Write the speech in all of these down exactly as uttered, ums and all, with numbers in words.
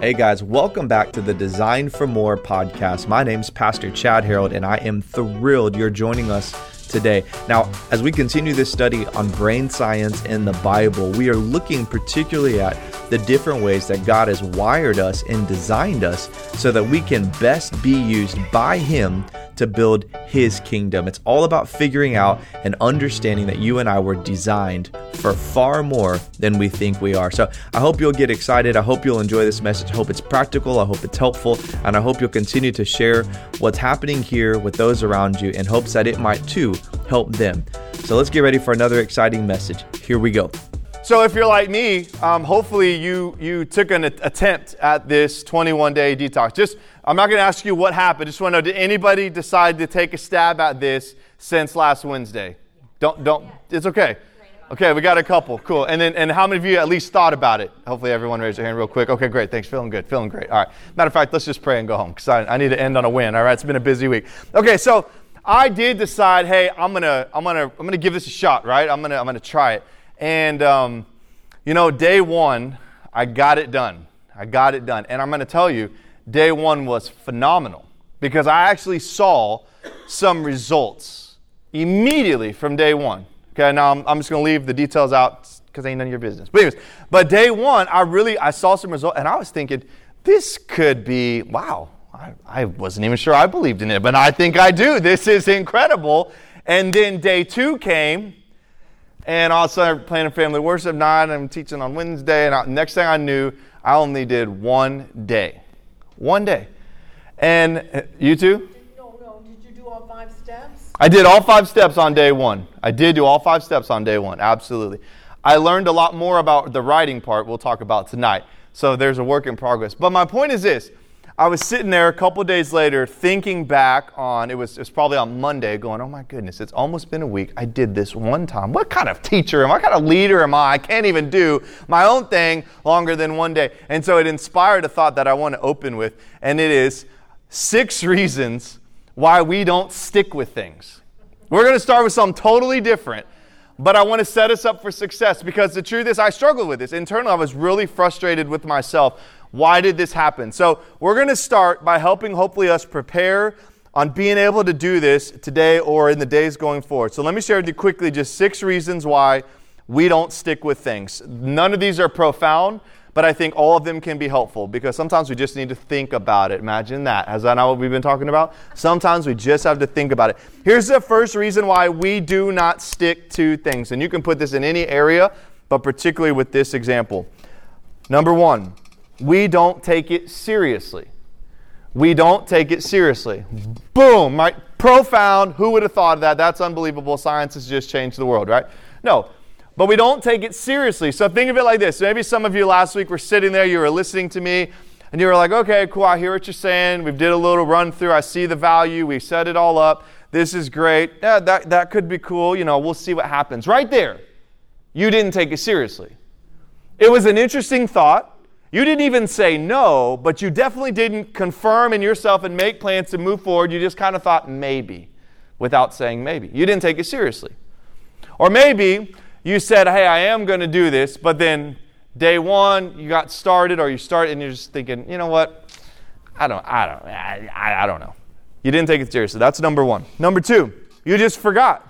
Hey guys, welcome back to the Design for More podcast. My name's Pastor Chad Harold, and I am thrilled you're joining us today. Now, as we continue this study on brain science in the Bible, we are looking particularly at the different ways that God has wired us and designed us so that we can best be used by Him to build His kingdom. It's all about figuring out and understanding that you and I were designed for far more than we think we are. So I hope you'll get excited. I hope you'll enjoy this message. I hope it's practical. I hope it's helpful. And I hope you'll continue to share what's happening here with those around you in hopes that it might too help them. So let's get ready for another exciting message. Here we go. So if you're like me, um, hopefully you you took an attempt at this twenty-one day detox. Just, I'm not going to ask you what happened. Just want to know, did anybody decide to take a stab at this since last Wednesday? Don't, don't, it's okay. Okay, we got a couple. Cool. And then, and how many of you at least thought about it? Hopefully everyone raised their hand real quick. Okay, great. Thanks. Feeling good. Feeling great. All right. Matter of fact, let's just pray and go home because I, I need to end on a win. All right. It's been a busy week. Okay, so I did decide, hey, I'm gonna, I'm gonna, I'm gonna give this a shot, right? I'm gonna, I'm gonna try it. And, um, you know, day one, I got it done. I got it done. And I'm going to tell you, day one was phenomenal because I actually saw some results immediately from day one. Okay, now I'm, I'm just going to leave the details out because ain't none of your business. But anyways, but day one, I really, I saw some results and I was thinking, this could be, wow, I, I wasn't even sure I believed in it, but I think I do. This is incredible. And then day two came. And all of a sudden, I'm planning family worship night, and I'm teaching on Wednesday, and I, next thing I knew, I only did one day. One day. And uh, you too? No, no. Did you do all five steps? I did all five steps on day one. I did do all five steps on day one, absolutely. I learned a lot more about the writing part we'll talk about tonight. So there's a work in progress. But my point is this. I was sitting there a couple days later thinking back on, it was, it was probably on Monday, going, oh my goodness, it's almost been a week. I did this one time. What kind of teacher am I? What kind of leader am I? I can't even do my own thing longer than one day. And so it inspired a thought that I want to open with, and it is six reasons why we don't stick with things. We're going to start with something totally different, but I want to set us up for success because the truth is I struggled with this. Internally, I was really frustrated with myself. Why did this happen? So we're going to start by helping hopefully us prepare on being able to do this today or in the days going forward. So let me share with you quickly just six reasons why we don't stick with things. None of these are profound, but I think all of them can be helpful because sometimes we just need to think about it. Imagine that. Is that not what we've been talking about? Sometimes we just have to think about it. Here's the first reason why we do not stick to things. And you can put this in any area, but particularly with this example. Number one. We don't take it seriously. We don't take it seriously. Boom, right? Profound. Who would have thought of that? That's unbelievable. Science has just changed the world, right? No, but we don't take it seriously. So think of it like this. Maybe some of you last week were sitting there, you were listening to me, and you were like, okay, cool, I hear what you're saying. We did a little run through. I see the value. We set it all up. This is great. Yeah, that, that could be cool. You know, we'll see what happens. Right there, you didn't take it seriously. It was an interesting thought. You didn't even say no, but you definitely didn't confirm in yourself and make plans to move forward. You just kind of thought maybe without saying maybe. You didn't take it seriously. Or maybe you said, hey, I am going to do this, but then day one you got started or you started and you're just thinking, you know what? I don't, I don't, I, I don't know. You didn't take it seriously. That's number one. Number two, you just forgot.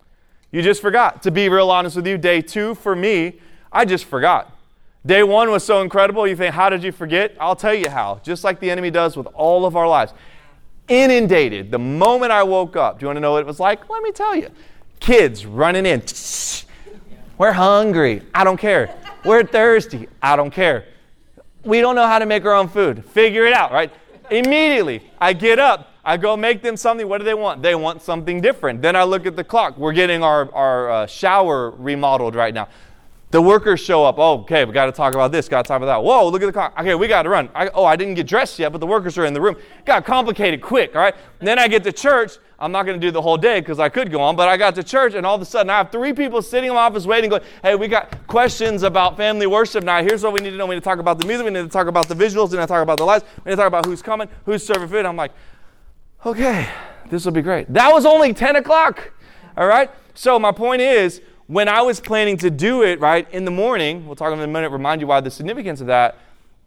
You just forgot. To be real honest with you, day two for me, I just forgot. Day one was so incredible. You think, how did you forget? I'll tell you how. Just like the enemy does with all of our lives. Inundated. The moment I woke up. Do you want to know what it was like? Let me tell you. Kids running in. We're hungry. I don't care. We're thirsty. I don't care. We don't know how to make our own food. Figure it out, right? Immediately, I get up. I go make them something. What do they want? They want something different. Then I look at the clock. We're getting our, our uh, shower remodeled right now. The workers show up. Oh, okay, we got to talk about this, got to talk about that. Whoa, look at the clock. Okay, we got to run. I, oh, I didn't get dressed yet, but the workers are in the room. Got complicated quick, all right? And then I get to church. I'm not going to do the whole day because I could go on, but I got to church, and all of a sudden I have three people sitting in my office waiting, going, hey, we got questions about family worship now. Here's what we need to know. We need to talk about the music. We need to talk about the visuals. We need to talk about the lights. We need to talk about who's coming, who's serving food. I'm like, okay, this will be great. That was only ten o'clock, all right? So my point is, when I was planning to do it, right, in the morning, we'll talk in a minute, remind you why the significance of that,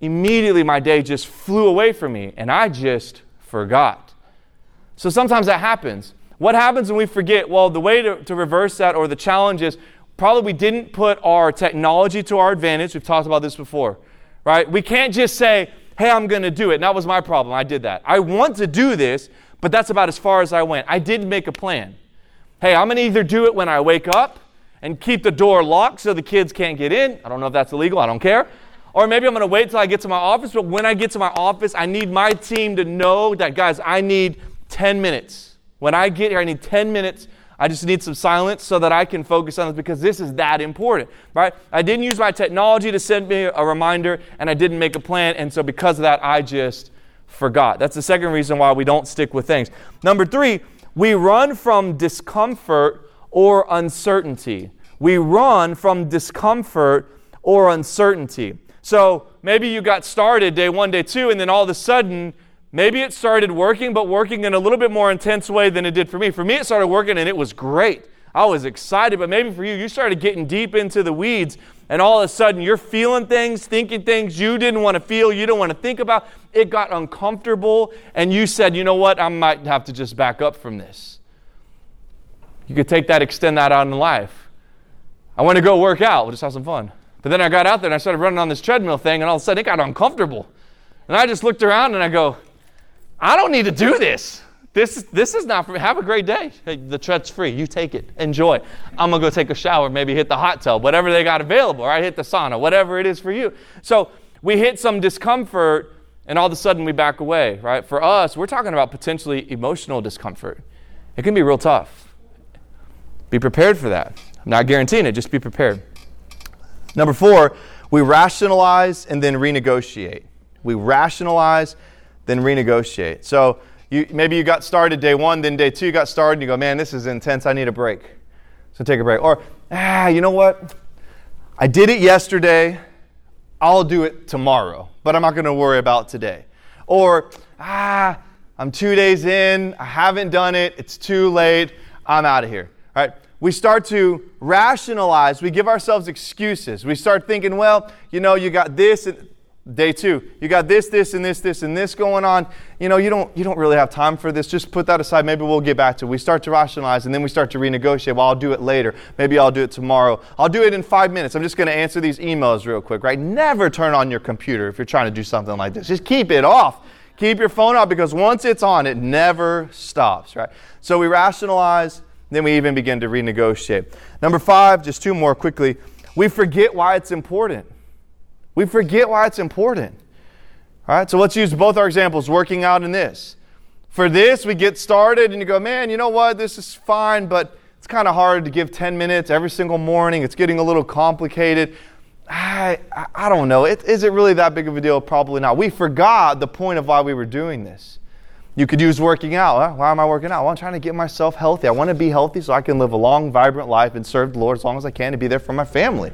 immediately my day just flew away from me and I just forgot. So sometimes that happens. What happens when we forget? Well, the way to, to reverse that, or the challenge, is probably we didn't put our technology to our advantage. We've talked about this before, right? We can't just say, hey, I'm going to do it. And that was my problem. I did that. I want to do this, but that's about as far as I went. I didn't make a plan. Hey, I'm going to either do it when I wake up and keep the door locked so the kids can't get in. I don't know if that's illegal. I don't care. Or maybe I'm going to wait till I get to my office. But when I get to my office, I need my team to know that, guys, I need ten minutes. When I get here, I need ten minutes. I just need some silence so that I can focus on this, because this is that important, right? I didn't use my technology to send me a reminder, and I didn't make a plan. And so because of that, I just forgot. That's the second reason why we don't stick with things. Number three, we run from discomfort or uncertainty. We run from discomfort or uncertainty. So maybe you got started day one, day two, and then all of a sudden, maybe it started working, but working in a little bit more intense way than it did for me. For me, it started working, and it was great. I was excited, but maybe for you, you started getting deep into the weeds, and all of a sudden, you're feeling things, thinking things you didn't want to feel, you didn't want to think about. It got uncomfortable, and you said, you know what, I might have to just back up from this. You could take that, extend that out in life. I want to go work out. We'll just have some fun. But then I got out there and I started running on this treadmill thing, and all of a sudden it got uncomfortable. And I just looked around and I go, I don't need to do this. This, this is not for me. Have a great day. Hey, the tread's free. You take it. Enjoy. I'm going to go take a shower, maybe hit the hot tub, whatever they got available, right? Hit the sauna, whatever it is for you. So we hit some discomfort, and all of a sudden we back away, right? For us, we're talking about potentially emotional discomfort. It can be real tough. Be prepared for that. I'm not guaranteeing it. Just be prepared. Number four, we rationalize and then renegotiate. We rationalize, then renegotiate. So you, maybe you got started day one, then day two you got started, and you go, man, this is intense. I need a break. So take a break. Or, ah, you know what? I did it yesterday. I'll do it tomorrow, but I'm not going to worry about today. Or, ah, I'm two days in. I haven't done it. It's too late. I'm out of here. All right? We start to rationalize. We give ourselves excuses. We start thinking, well, you know, you got this. And day two, you got this, this, and this, this, and this going on. You know, you don't, you don't really have time for this. Just put that aside. Maybe we'll get back to it. We start to rationalize, and then we start to renegotiate. Well, I'll do it later. Maybe I'll do it tomorrow. I'll do it in five minutes. I'm just going to answer these emails real quick, right? Never turn on your computer if you're trying to do something like this. Just keep it off. Keep your phone off, because once it's on, it never stops, right? So we rationalize. Then we even begin to renegotiate. Number five, just two more quickly. We forget why it's important. We forget why it's important. All right, so let's use both our examples, working out and this. For this, we get started and you go, man, you know what? This is fine, but it's kind of hard to give ten minutes every single morning. It's getting a little complicated. I, I, I don't know. It, is it really that big of a deal? Probably not. We forgot the point of why we were doing this. You could use working out. Huh? Why am I working out? Well, I'm trying to get myself healthy. I want to be healthy so I can live a long, vibrant life and serve the Lord as long as I can and be there for my family.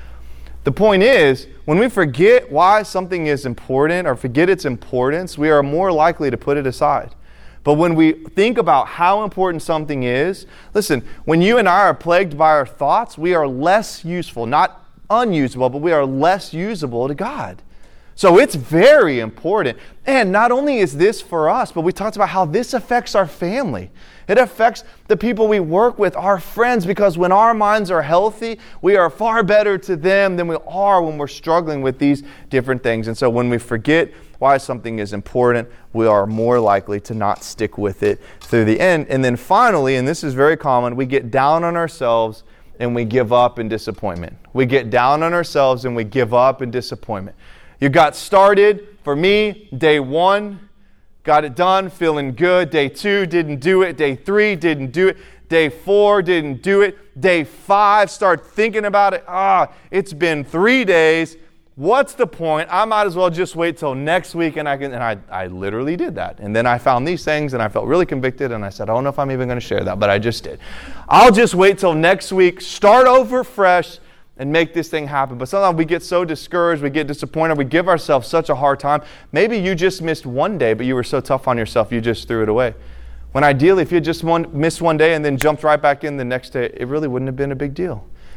The point is, when we forget why something is important or forget its importance, we are more likely to put it aside. But when we think about how important something is, listen, when you and I are plagued by our thoughts, we are less useful, not unusable, but we are less usable to God. So it's very important. And not only is this for us, but we talked about how this affects our family. It affects the people we work with, our friends, because when our minds are healthy, we are far better to them than we are when we're struggling with these different things. And so when we forget why something is important, we are more likely to not stick with it through the end. And then finally, and this is very common, we get down on ourselves and we give up in disappointment. We get down on ourselves and we give up in disappointment. You got started, for me, day one, got it done, feeling good. Day two, didn't do it. Day three, didn't do it. Day four, didn't do it. Day five, start thinking about it. Ah, it's been three days. What's the point? I might as well just wait till next week, and I can. And I, I literally did that. And then I found these things, and I felt really convicted, and I said, I don't know if I'm even going to share that, but I just did. I'll just wait till next week, start over fresh, and make this thing happen. But sometimes we get so discouraged, we get disappointed, we give ourselves such a hard time. Maybe you just missed one day, but you were so tough on yourself, you just threw it away. When ideally, if you just one, missed one day and then jumped right back in the next day, it really wouldn't have been a big deal.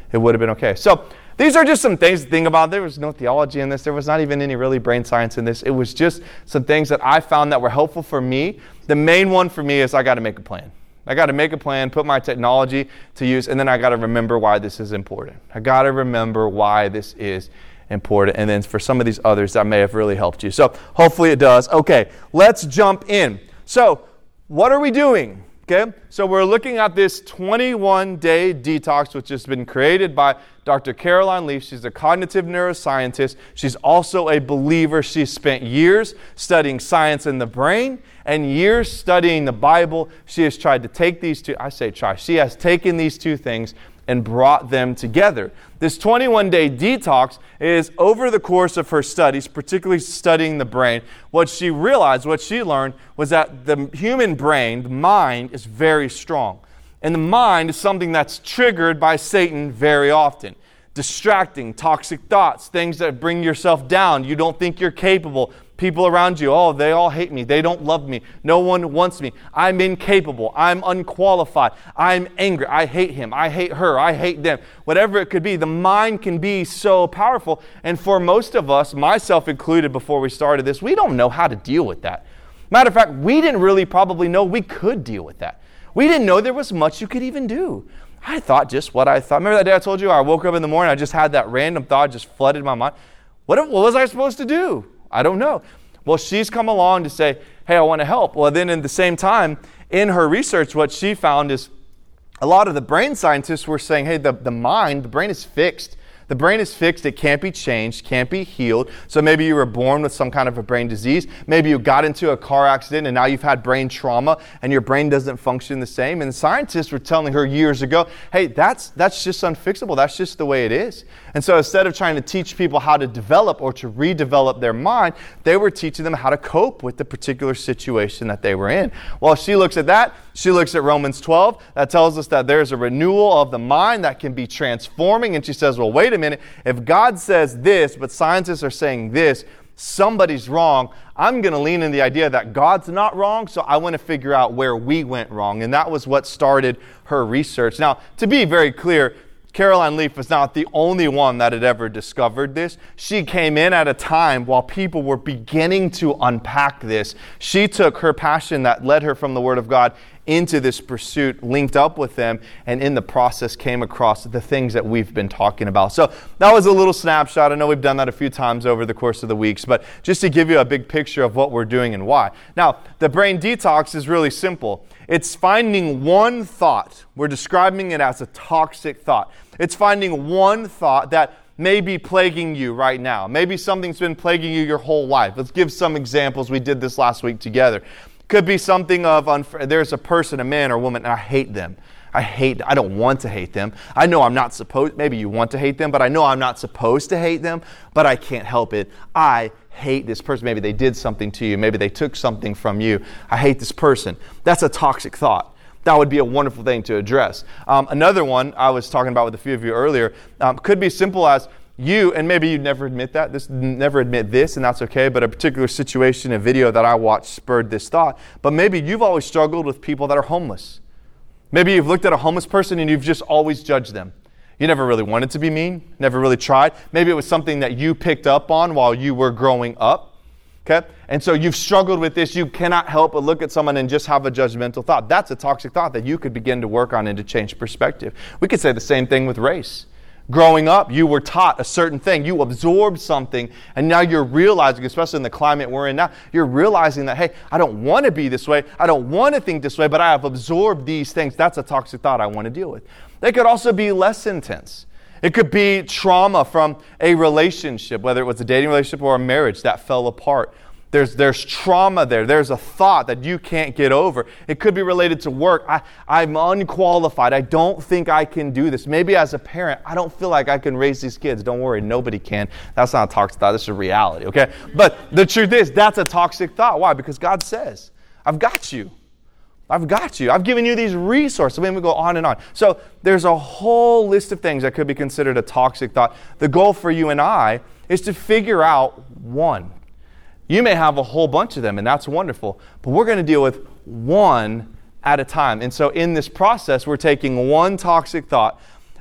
it would have been okay. So these are just some things to think about. There was no theology in this. There was not even any really brain science in this. It was just some things that I found that were helpful for me. The main one for me is I got to make a plan. I got to make a plan, put my technology to use, and then I got to remember why this is important. I got to remember why this is important. And then for some of these others, that may have really helped you. So hopefully it does. Okay, let's jump in. So what are we doing? Okay, so we're looking at this twenty-one day detox, which has been created by Doctor Caroline Leaf. She's a cognitive neuroscientist. She's also a believer. She's spent years studying science in the brain and years studying the Bible. She has tried to take these two, I say try, she has taken these two things and brought them together. This twenty-one day detox is over the course of her studies, particularly studying the brain. What she realized, what she learned, was that the human brain, the mind, is very strong. And the mind is something that's triggered by Satan very often. Distracting, toxic thoughts, things that bring yourself down. You don't think you're capable. People around you, oh, they all hate me. They don't love me. No one wants me. I'm incapable. I'm unqualified. I'm angry. I hate him. I hate her. I hate them. Whatever it could be, the mind can be so powerful. And for most of us, myself included before we started this, we don't know how to deal with that. Matter of fact, we didn't really probably know we could deal with that. We didn't know there was much you could even do. I thought just what I thought. Remember that day I told you I woke up in the morning, I just had that random thought just flooded my mind. What, what was I supposed to do? I don't know. Well, she's come along to say, hey, I want to help. Well, then at the same time, in her research, what she found is a lot of the brain scientists were saying, hey, the, the mind, the brain is fixed. The brain is fixed. It can't be changed, can't be healed. So maybe you were born with some kind of a brain disease. Maybe you got into a car accident and now you've had brain trauma and your brain doesn't function the same. And scientists were telling her years ago, hey, that's that's just unfixable. That's just the way it is. And so instead of trying to teach people how to develop or to redevelop their mind, they were teaching them how to cope with the particular situation that they were in. Well, she looks at that. She looks at Romans twelve. That tells us that there's a renewal of the mind that can be transforming. And she says, well, wait a minute. If God says this, but scientists are saying this, somebody's wrong. I'm going to lean in the idea that God's not wrong, so I want to figure out where we went wrong. And that was what started her research. Now, to be very clear, Caroline Leaf was not the only one that had ever discovered this. She came in at a time while people were beginning to unpack this. She took her passion that led her from the Word of God into this pursuit, linked up with them, and in the process came across the things that we've been talking about. So that was a little snapshot. I know we've done that a few times over the course of the weeks, but just to give you a big picture of what we're doing and why. Now, the brain detox is really simple. It's finding one thought. We're describing it as a toxic thought. It's finding one thought that may be plaguing you right now. Maybe something's been plaguing you your whole life. Let's give some examples. We did this last week together. Could be something of, unf- there's a person, a man or woman, and I hate them. I hate, I don't want to hate them. I know I'm not supposed, maybe you want to hate them, but I know I'm not supposed to hate them, but I can't help it. I hate this person. Maybe they did something to you. Maybe they took something from you. I hate this person. That's a toxic thought. That would be a wonderful thing to address. Um, another one I was talking about with a few of you earlier um, could be simple as you, and maybe you never admit that, this never admit this, and that's okay, but a particular situation, a video that I watched spurred this thought. But maybe you've always struggled with people that are homeless. Maybe you've looked at a homeless person and you've just always judged them. You never really wanted to be mean, never really tried. Maybe it was something that you picked up on while you were growing up. Okay? And so you've struggled with this. You cannot help but look at someone and just have a judgmental thought. That's a toxic thought that you could begin to work on and to change perspective. We could say the same thing with race. Growing up, you were taught a certain thing. You absorbed something, and now you're realizing, especially in the climate we're in now, you're realizing that, hey, I don't want to be this way. I don't want to think this way, but I have absorbed these things. That's a toxic thought I want to deal with. They could also be less intense. It could be trauma from a relationship, whether it was a dating relationship or a marriage that fell apart. There's there's trauma there. There's a thought that you can't get over. It could be related to work. I, I'm unqualified. I don't think I can do this. Maybe as a parent, I don't feel like I can raise these kids. Don't worry, nobody can. That's not a toxic thought. That's a reality, okay? But the truth is, that's a toxic thought. Why? Because God says, I've got you. I've got you. I've given you these resources. I mean, we go on and on. So there's a whole list of things that could be considered a toxic thought. The goal for you and I is to figure out one. You may have a whole bunch of them, and that's wonderful. But we're going to deal with one at a time. And so in this process, we're taking one toxic thought,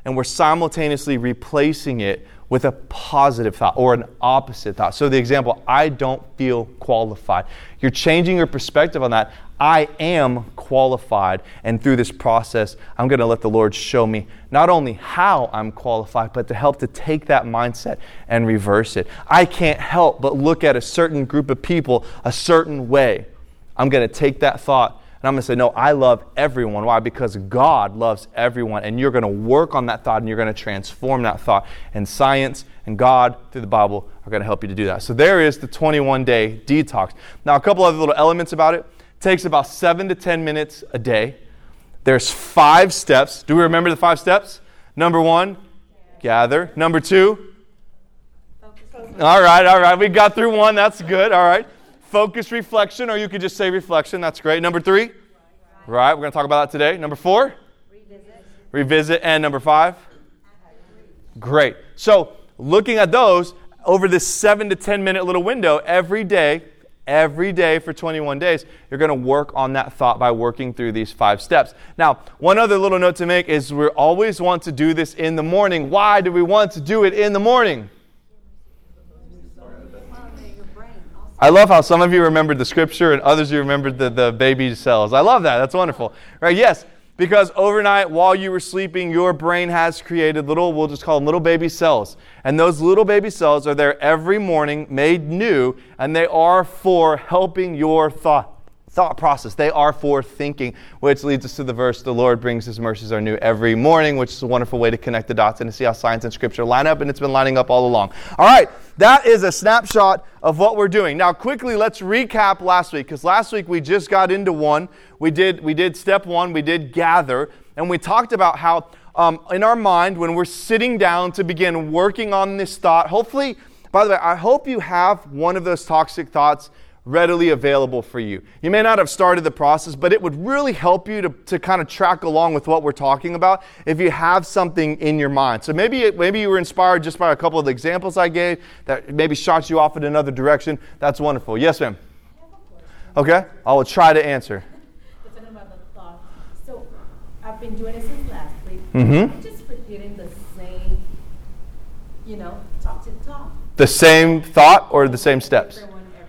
and we're simultaneously replacing it with a positive thought or an opposite thought. So the example, I don't feel qualified. You're changing your perspective on that. I am qualified. And through this process, I'm going to let the Lord show me not only how I'm qualified, but to help to take that mindset and reverse it. I can't help but look at a certain group of people a certain way. I'm going to take that thought and I'm going to say, no, I love everyone. Why? Because God loves everyone. And you're going to work on that thought and you're going to transform that thought. And science and God through the Bible are going to help you to do that. So there is the twenty-one day detox. Now, a couple other little elements about it. It takes about seven to ten minutes a day. There's five steps. Do we remember the five steps? Number one, gather. Number two, all right, all right. We got through one. That's good. All right. Focus, reflection, or you could just say reflection. That's great. Number three? Right. We're going to talk about that today. Number four? Revisit. Revisit. And number five? Great. So looking at those over this seven to ten minute little window every day, every day for twenty-one days, you're going to work on that thought by working through these five steps. Now, one other little note to make is we always want to do this in the morning. Why do we want to do it in the morning? I love how some of you remembered the scripture and others you remembered the, the baby cells. I love that. That's wonderful. Right? Yes, because overnight while you were sleeping, your brain has created little, we'll just call them little baby cells. And those little baby cells are there every morning, made new, and they are for helping your thought. thought process. They are for thinking, which leads us to the verse, the Lord brings His mercies are new every morning, which is a wonderful way to connect the dots and to see how science and Scripture line up, and it's been lining up all along. All right, that is a snapshot of what we're doing. Now, quickly, let's recap last week, because last week we just got into one. We did, we did step one, we did gather, and we talked about how um, in our mind, when we're sitting down to begin working on this thought, hopefully, by the way, I hope you have one of those toxic thoughts readily available for you. You may not have started the process, but it would really help you to, to kind of track along with what we're talking about if you have something in your mind. So maybe maybe you were inspired just by a couple of the examples I gave that maybe shot you off in another direction. That's wonderful. Yes, ma'am? Okay, I will try to answer. Talking about the thought. So I've been doing it since last week. Mm-hmm. I'm just forgetting the same, you know, toxic talk. The same thought or the same steps?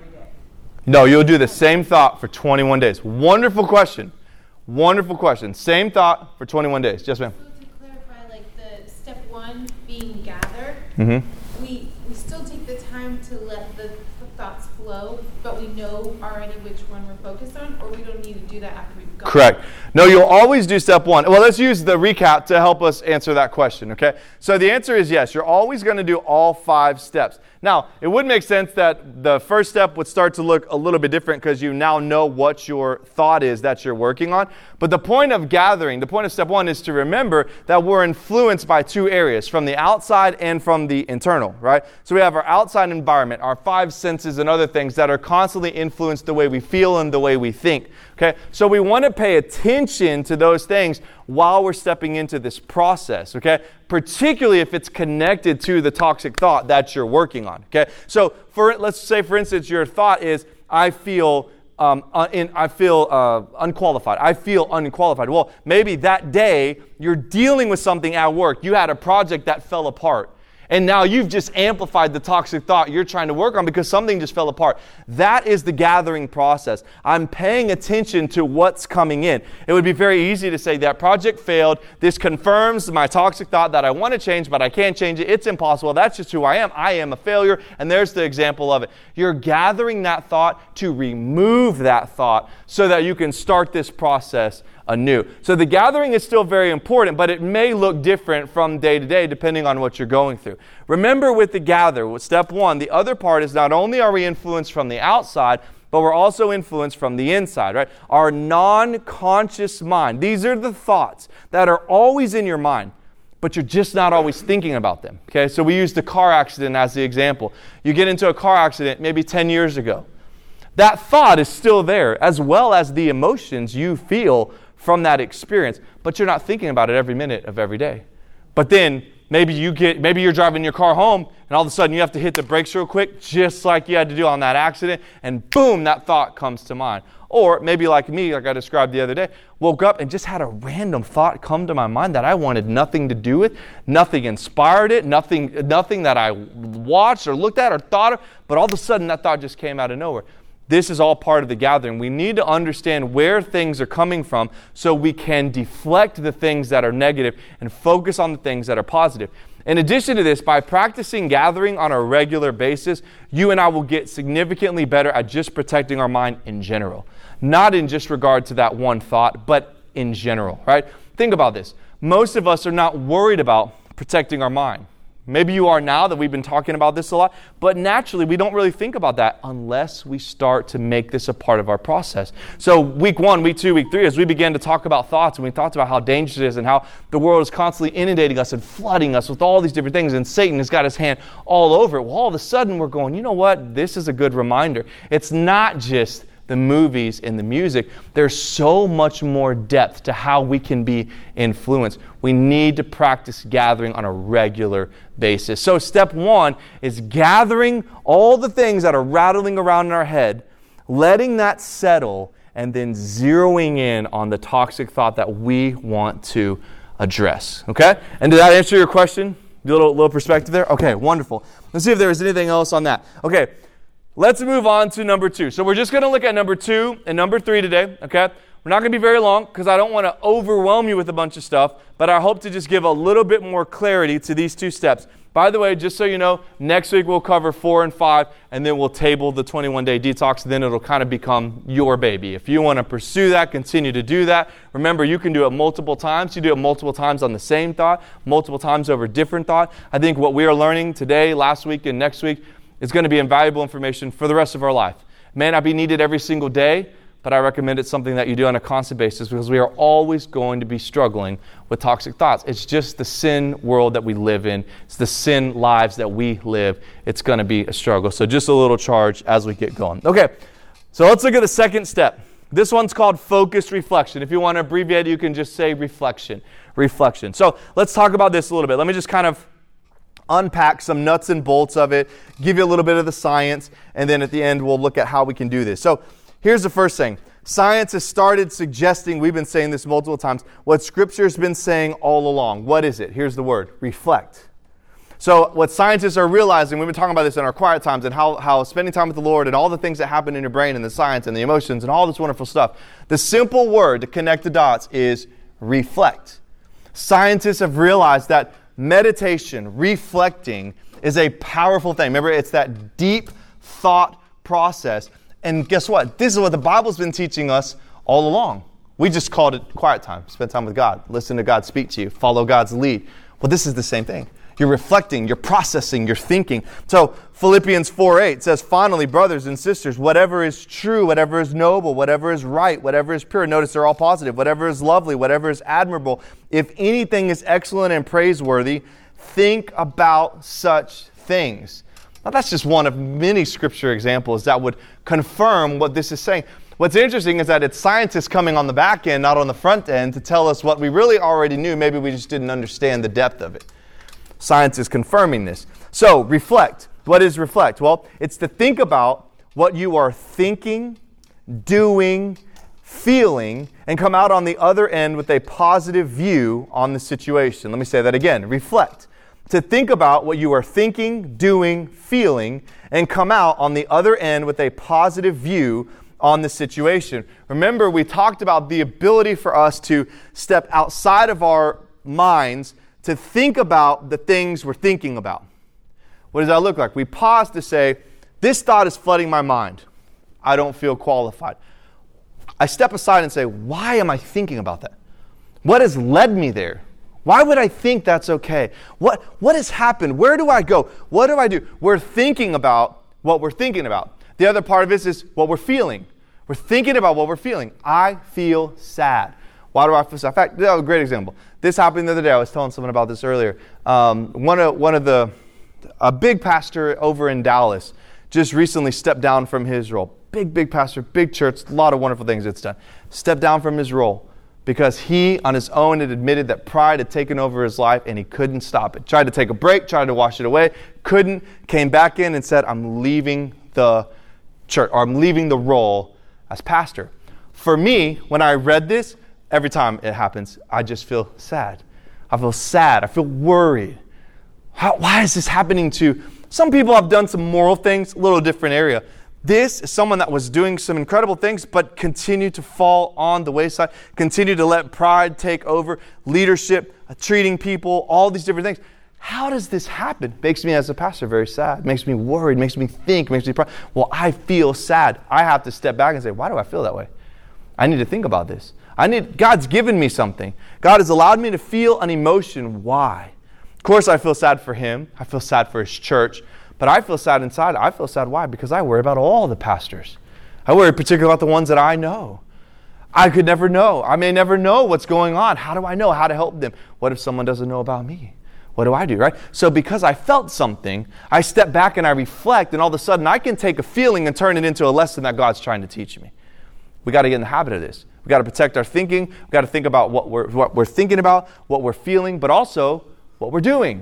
No, you'll do the same thought for twenty-one days. Wonderful question. Wonderful question. Same thought for twenty-one days. Yes, ma'am? So to clarify, like the step one being gather, Mm-hmm. we we still take the time to let the, the thoughts flow, but we know already which one we're focused on, or we don't need to do that after we've gone. Correct. No, you'll always do step one. Well, let's use the recap to help us answer that question, okay? So the answer is yes. You're always going to do all five steps. Now, it would make sense that the first step would start to look a little bit different because you now know what your thought is that you're working on. But the point of gathering, the point of step one is to remember that we're influenced by two areas, from the outside and from the internal, right? So we have our outside environment, our five senses and other things that are constantly influenced the way we feel and the way we think, okay? So we want to pay attention to those things while we're stepping into this process, okay? Particularly if it's connected to the toxic thought that you're working on, okay? So for let's say, for instance, your thought is, I feel um, uh, in, I feel uh, unqualified. I feel unqualified. Well, maybe that day you're dealing with something at work. You had a project that fell apart. And now you've just amplified the toxic thought you're trying to work on because something just fell apart. That is the gathering process. I'm paying attention to what's coming in. It would be very easy to say that project failed. This confirms my toxic thought that I want to change, but I can't change it. It's impossible. That's just who I am. I am a failure. And there's the example of it. You're gathering that thought to remove that thought so that you can start this process anew. So the gathering is still very important, but it may look different from day to day depending on what you're going through. Remember with the gather, with step one, the other part is not only are we influenced from the outside, but we're also influenced from the inside, right? Our non-conscious mind. These are the thoughts that are always in your mind, but you're just not always thinking about them, okay? So we use the car accident as the example. You get into a car accident maybe ten years ago. That thought is still there, as well as the emotions you feel from that experience, but you're not thinking about it every minute of every day. But then maybe you get, maybe you're driving your car home and all of a sudden you have to hit the brakes real quick, just like you had to do on that accident, and boom, that thought comes to mind. Or maybe like me, like I described the other day, woke up and just had a random thought come to my mind that I wanted nothing to do with, nothing inspired it, nothing, nothing that I watched or looked at or thought of, but all of a sudden that thought just came out of nowhere. This is all part of the gathering. We need to understand where things are coming from so we can deflect the things that are negative and focus on the things that are positive. In addition to this, by practicing gathering on a regular basis, you and I will get significantly better at just protecting our mind in general. Not in just regard to that one thought, but in general, right? Think about this. Most of us are not worried about protecting our mind. Maybe you are now that we've been talking about this a lot, but naturally we don't really think about that unless we start to make this a part of our process. So week one, week two, week three, as we began to talk about thoughts and we talked about how dangerous it is and how the world is constantly inundating us and flooding us with all these different things and Satan has got his hand all over it. Well, all of a sudden we're going, you know what? This is a good reminder. It's not just the movies and the music. There's so much more depth to how we can be influenced. We need to practice gathering on a regular basis. So step one is gathering all the things that are rattling around in our head, letting that settle, and then zeroing in on the toxic thought that we want to address. Okay? And did that answer your question? A little, little perspective there? Okay, wonderful. Let's see if there is anything else on that. Okay. Let's move on to number two. So we're just going to look at number two and number three today, okay? We're not going to be very long because I don't want to overwhelm you with a bunch of stuff, but I hope to just give a little bit more clarity to these two steps. By the way, just so you know, next week we'll cover four and five, and then we'll table the twenty-one day detox, then it'll kind of become your baby. If you want to pursue that, continue to do that. Remember, you can do it multiple times. You do it multiple times on the same thought, multiple times over different thought. I think what we are learning today, last week, and next week is going to be invaluable information for the rest of our life. It may not be needed every single day, but I recommend it's something that you do on a constant basis because we are always going to be struggling with toxic thoughts. It's just the sin world that we live in. It's the sin lives that we live. It's going to be a struggle. So just a little charge as we get going. Okay, so let's look at the second step. This one's called focused reflection. If you want to abbreviate it, you can just say reflection. Reflection. So let's talk about this a little bit. Let me just kind of unpack some nuts and bolts of it, give you a little bit of the science, and then at the end we'll look at how we can do this. So here's the first thing. Science has started suggesting, we've been saying this multiple times, what Scripture's been saying all along. What is it? Here's the word, reflect. So what scientists are realizing, we've been talking about this in our quiet times, and how, how spending time with the Lord and all the things that happen in your brain and the science and the emotions and all this wonderful stuff, the simple word to connect the dots is reflect. Scientists have realized that meditation, reflecting, is a powerful thing. Remember, it's that deep thought process. And guess what? This is what the Bible's been teaching us all along. We just called it quiet time. Spend time with God. Listen to God speak to you. Follow God's lead. Well, this is the same thing. You're reflecting, you're processing, you're thinking. So Philippians four eight says, finally, brothers and sisters, whatever is true, whatever is noble, whatever is right, whatever is pure. Notice they're all positive. Whatever is lovely, whatever is admirable. If anything is excellent and praiseworthy, think about such things. Now that's just one of many scripture examples that would confirm what this is saying. What's interesting is that it's scientists coming on the back end, not on the front end, to tell us what we really already knew. Maybe we just didn't understand the depth of it. Science is confirming this. So, reflect. What is reflect? Well, it's to think about what you are thinking, doing, feeling, and come out on the other end with a positive view on the situation. Let me say that again. Reflect. To think about what you are thinking, doing, feeling, and come out on the other end with a positive view on the situation. Remember, we talked about the ability for us to step outside of our minds to think about the things we're thinking about. What does that look like? We pause to say, this thought is flooding my mind. I don't feel qualified. I step aside and say, why am I thinking about that? What has led me there? Why would I think that's okay? What, what has happened? Where do I go? What do I do? We're thinking about what we're thinking about. The other part of this is what we're feeling. We're thinking about what we're feeling. I feel sad. Why do I feel sad? In fact, that was a great example. This happened the other day. I was telling someone about this earlier. Um, one of one of the, a big pastor over in Dallas just recently stepped down from his role. Big, big pastor, big church, a lot of wonderful things it's done. Stepped down from his role because he, on his own, had admitted that pride had taken over his life and he couldn't stop it. Tried to take a break, tried to wash it away, couldn't, came back in and said, I'm leaving the church, or I'm leaving the role as pastor. For me, when I read this, every time it happens, I just feel sad. I feel sad. I feel worried. How, why is this happening to some people? Have done some moral things, a little different area. This is someone that was doing some incredible things, but continued to fall on the wayside, continued to let pride take over, leadership, uh, treating people, all these different things. How does this happen? Makes me as a pastor very sad. Makes me worried. Makes me think. Makes me proud. Well, I feel sad. I have to step back and say, why do I feel that way? I need to think about this. I need. God's given me something. God has allowed me to feel an emotion. Why? Of course, I feel sad for him. I feel sad for his church. But I feel sad inside. I feel sad. Why? Because I worry about all the pastors. I worry particularly about the ones that I know. I could never know. I may never know what's going on. How do I know how to help them? What if someone doesn't know about me? What do I do, right? So because I felt something, I step back and I reflect, and all of a sudden I can take a feeling and turn it into a lesson that God's trying to teach me. We got to get in the habit of this. We got to protect our thinking. We got to think about what we're what we're thinking about, what we're feeling, but also what we're doing.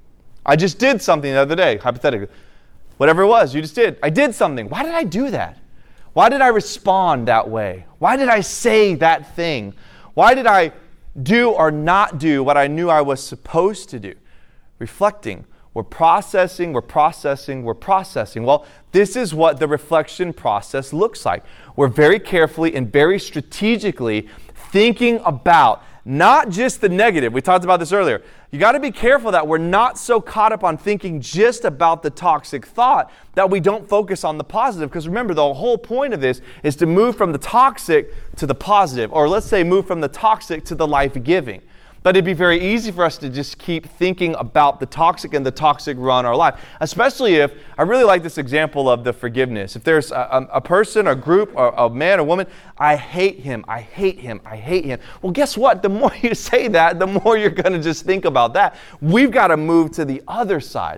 I just did something the other day, hypothetically. Whatever it was, you just did. I did something. Why did I do that? Why did I respond that way? Why did I say that thing? Why did I do or not do what I knew I was supposed to do? Reflecting. We're processing, we're processing, we're processing. Well, this is what the reflection process looks like. We're very carefully and very strategically thinking about not just the negative. We talked about this earlier. You got to be careful that we're not so caught up on thinking just about the toxic thought that we don't focus on the positive. Because remember, the whole point of this is to move from the toxic to the positive. Or let's say move from the toxic to the life-giving. But it'd be very easy for us to just keep thinking about the toxic and the toxic run our life. Especially if, I really like this example of the forgiveness. If there's a, a person, a group, or a man, a woman, I hate him, I hate him, I hate him. Well, guess what? The more you say that, the more you're going to just think about that. We've got to move to the other side.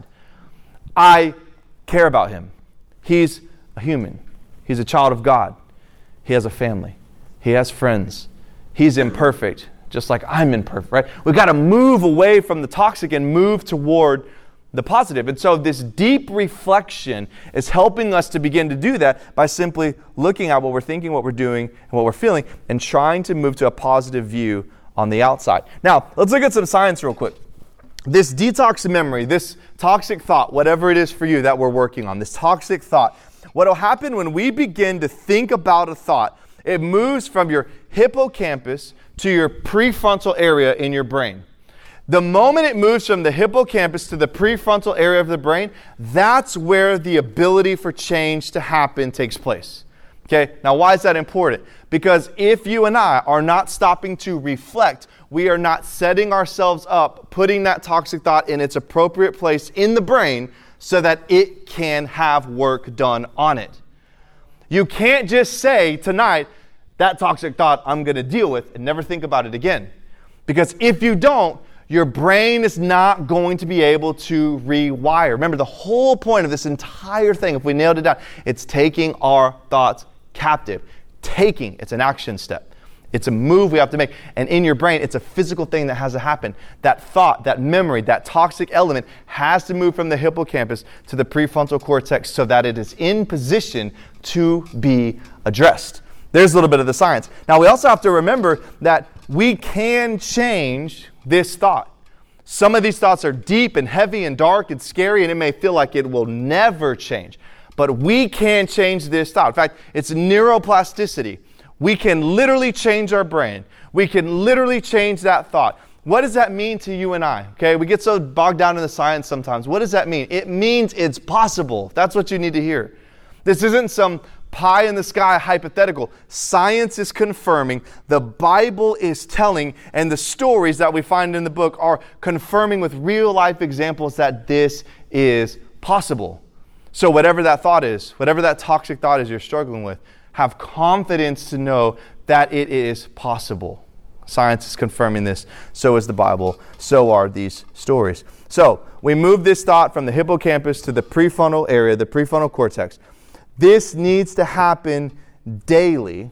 I care about him. He's a human. He's a child of God. He has a family. He has friends. He's imperfect. Just like I'm imperfect, right? We've got to move away from the toxic and move toward the positive. And so this deep reflection is helping us to begin to do that by simply looking at what we're thinking, what we're doing, and what we're feeling, and trying to move to a positive view on the outside. Now, let's look at some science real quick. This detox memory, this toxic thought, whatever it is for you that we're working on, this toxic thought, what will happen when we begin to think about a thought, it moves from your hippocampus to your prefrontal area in your brain. The moment it moves from the hippocampus to the prefrontal area of the brain, that's where the ability for change to happen takes place. Okay, now why is that important? Because if you and I are not stopping to reflect, we are not setting ourselves up, putting that toxic thought in its appropriate place in the brain so that it can have work done on it. You can't just say tonight, that toxic thought I'm going to deal with and never think about it again. Because if you don't, your brain is not going to be able to rewire. Remember, the whole point of this entire thing, if we nailed it down, it's taking our thoughts captive. Taking, it's an action step. It's a move we have to make. And in your brain, it's a physical thing that has to happen. That thought, that memory, that toxic element has to move from the hippocampus to the prefrontal cortex so that it is in position to be addressed. There's a little bit of the science. Now, we also have to remember that we can change this thought. Some of these thoughts are deep and heavy and dark and scary, and it may feel like it will never change. But we can change this thought. In fact, it's neuroplasticity. We can literally change our brain. We can literally change that thought. What does that mean to you and I? Okay, we get so bogged down in the science sometimes. What does that mean? It means it's possible. That's what you need to hear. This isn't some pie in the sky hypothetical. Science is confirming, the Bible is telling, and the stories that we find in the book are confirming with real life examples that this is possible. So whatever that thought is, whatever that toxic thought is you're struggling with, have confidence to know that it is possible. Science is confirming this. So is the Bible. So are these stories. So we move this thought from the hippocampus to the prefrontal area, the prefrontal cortex. This needs to happen daily. This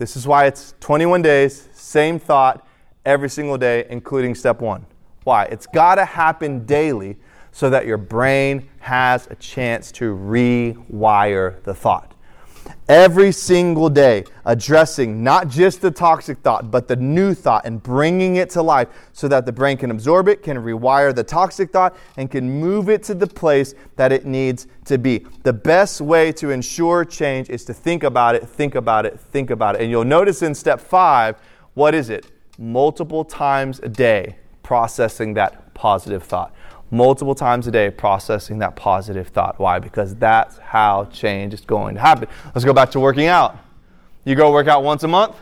This is why it's twenty-one days, same thought every single day, including step one. Why? It's got to happen daily so that your brain has a chance to rewire the thought. Every single day, addressing not just the toxic thought, but the new thought and bringing it to life so that the brain can absorb it, can rewire the toxic thought, and can move it to the place that it needs to be. The best way to ensure change is to think about it, think about it, think about it. And you'll notice in step five, what is it? Multiple times a day, processing that positive thought. Multiple times a day processing that positive thought. Why? Because that's how change is going to happen. Let's go back to working out. You go work out once a month.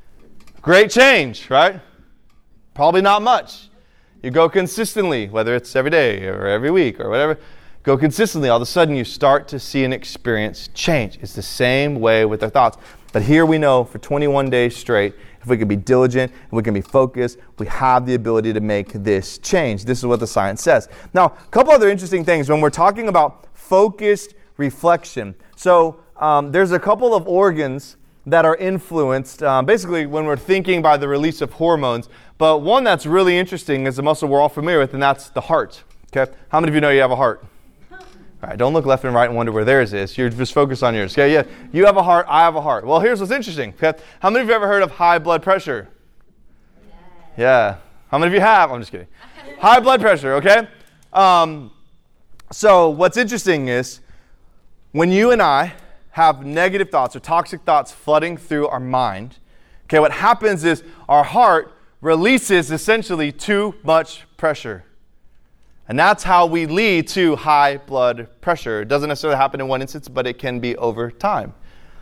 Great change, right? Probably not much. You go consistently, whether it's every day or every week or whatever. Go consistently. All of a sudden you start to see and experience change. It's the same way with our thoughts. But here we know for twenty-one days straight, if we can be diligent, if we can be focused, we have the ability to make this change. This is what the science says. Now, a couple other interesting things when we're talking about focused reflection. So um, there's a couple of organs that are influenced, um, basically when we're thinking by the release of hormones. But one that's really interesting is the muscle we're all familiar with, and that's the heart. Okay, how many of you know you have a heart? All right, don't look left and right and wonder where theirs is. You're just focused on yours. Okay, yeah, you have a heart, I have a heart. Well, here's what's interesting. Okay, how many of you have ever heard of high blood pressure? Yeah. yeah. How many of you have? I'm just kidding. High blood pressure. Okay. Um, so what's interesting is when you and I have negative thoughts or toxic thoughts flooding through our mind. Okay, what happens is our heart releases essentially too much pressure. And that's how we lead to high blood pressure. It doesn't necessarily happen in one instance, but it can be over time.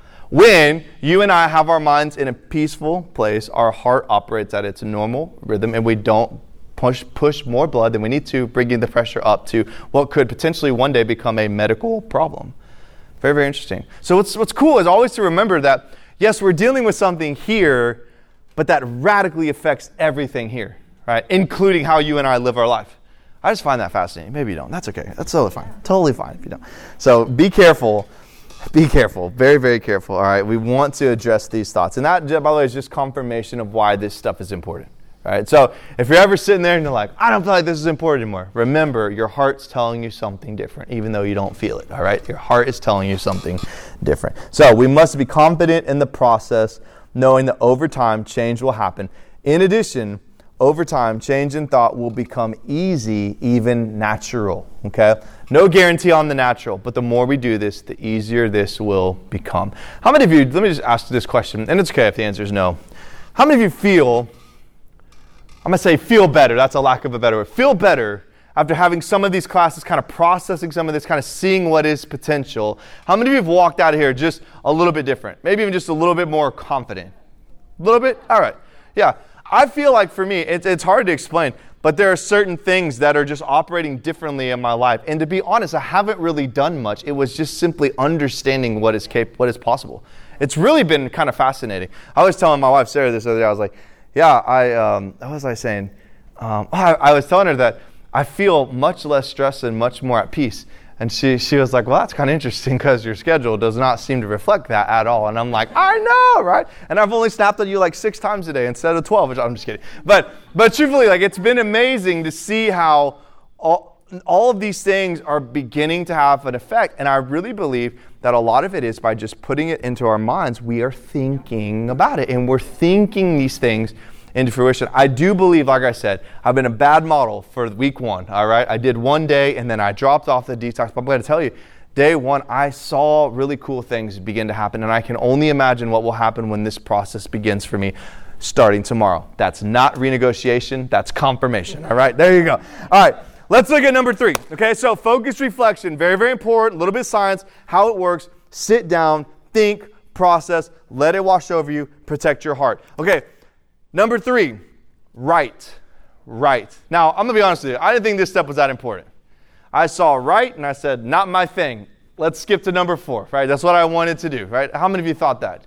When you and I have our minds in a peaceful place, our heart operates at its normal rhythm, and we don't push push more blood than we need to, bringing the pressure up to what could potentially one day become a medical problem. Very, very interesting. So what's what's cool is always to remember that, yes, we're dealing with something here, but that radically affects everything here, right? Including how you and I live our life. I just find that fascinating. Maybe you don't. That's okay. That's totally fine. Totally fine if you don't. So be careful. Be careful. Very, very careful. All right. We want to address these thoughts. And that, by the way, is just confirmation of why this stuff is important. All right. So if you're ever sitting there and you're like, I don't feel like this is important anymore, remember, your heart's telling you something different, even though you don't feel it. All right. Your heart is telling you something different. So we must be confident in the process, knowing that over time, change will happen. In addition, over time, change in thought will become easy, even natural, okay? No guarantee on the natural, but the more we do this, the easier this will become. How many of you, let me just ask this question, and it's okay if the answer is no. How many of you feel, I'm going to say feel better, that's a lack of a better word, feel better after having some of these classes, kind of processing some of this, kind of seeing what is potential? How many of you have walked out of here just a little bit different? Maybe even just a little bit more confident? A little bit? All right. Yeah. I feel like for me, it's, it's hard to explain, but there are certain things that are just operating differently in my life. And to be honest, I haven't really done much. It was just simply understanding what is cap- what is possible. It's really been kind of fascinating. I was telling my wife, Sarah, this other day, I was like, yeah, I, um, what was I saying? Um, I, I was telling her that I feel much less stressed and much more at peace. And she she was like, well, that's kind of interesting because your schedule does not seem to reflect that at all. And I'm like, I know, right? And I've only snapped at you like six times a day instead of twelve, which I'm just kidding. But but truthfully, like it's been amazing to see how all, all of these things are beginning to have an effect. And I really believe that a lot of it is by just putting it into our minds, we are thinking about it. And we're thinking these things into fruition. I do believe, like I said, I've been a bad model for week one, all right? I did one day and then I dropped off the detox. But I'm going to tell you, day one, I saw really cool things begin to happen, and I can only imagine what will happen when this process begins for me starting tomorrow. That's not renegotiation, that's confirmation, all right? There you go. All right, let's look at number three, okay? So focused reflection, very, very important, a little bit of science, how it works. Sit down, think, process, let it wash over you, protect your heart. Okay. Number three, write. Write. Now, I'm going to be honest with you. I didn't think this step was that important. I saw write, and I said, not my thing. Let's skip to number four, right? That's what I wanted to do, right? How many of you thought that?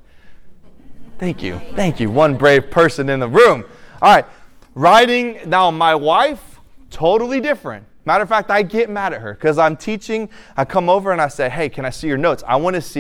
Thank you. Thank you. One brave person in the room. All right. Writing. Now, my wife, totally different. Matter of fact, I get mad at her because I'm teaching. I come over and I say, hey, can I see your notes? I want to see,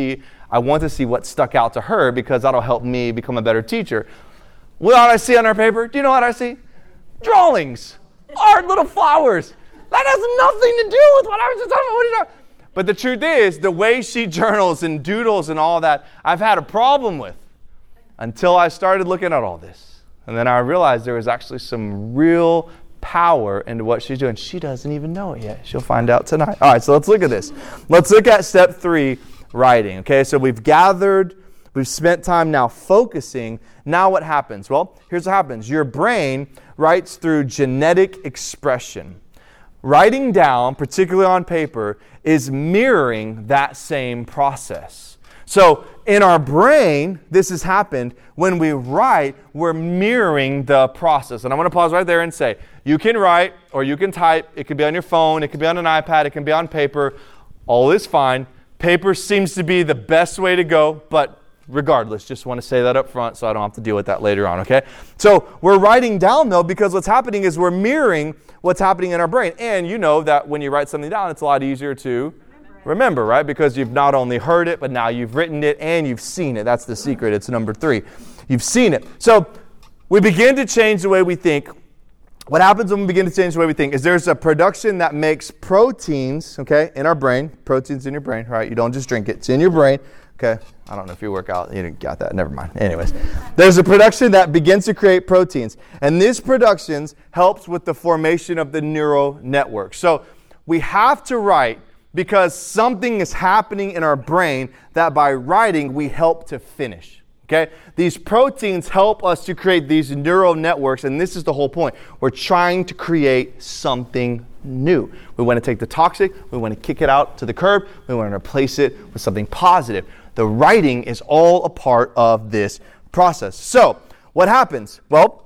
I want to see what stuck out to her because that'll help me become a better teacher. What did I see on her paper? Do you know what I see? Drawings. Art, little flowers. That has nothing to do with what I was just talking about. What are you talking? But the truth is, the way she journals and doodles and all that, I've had a problem with until I started looking at all this. And then I realized there was actually some real power into what she's doing. She doesn't even know it yet. She'll find out tonight. All right, so let's look at this. Let's look at step three, writing. Okay, so we've gathered, we've spent time now focusing. Now what happens? Well, here's what happens. Your brain writes through genetic expression. Writing down, particularly on paper, is mirroring that same process. So in our brain, this has happened. When we write, we're mirroring the process. And I'm going to pause right there and say, you can write or you can type. It could be on your phone. It could be on an iPad. It can be on paper. All is fine. Paper seems to be the best way to go, but regardless, just want to say that up front so I don't have to deal with that later on, okay? So we're writing down, though, because what's happening is we're mirroring what's happening in our brain. And you know that when you write something down, it's a lot easier to remember, remember, right? Because you've not only heard it, but now you've written it and you've seen it. That's the secret. It's number three. You've seen it. So we begin to change the way we think. What happens when we begin to change the way we think is there's a production that makes proteins, okay, in our brain. Proteins in your brain, right? You don't just drink it. It's in your brain. Okay, I don't know if you work out, you got that, never mind. Anyways, there's a production that begins to create proteins. And this production helps with the formation of the neural network. So we have to write because something is happening in our brain that by writing we help to finish. Okay, these proteins help us to create these neural networks, and this is the whole point. We're trying to create something new. We want to take the toxic, we want to kick it out to the curb, we want to replace it with something positive. The writing is all a part of this process. So, what happens? Well,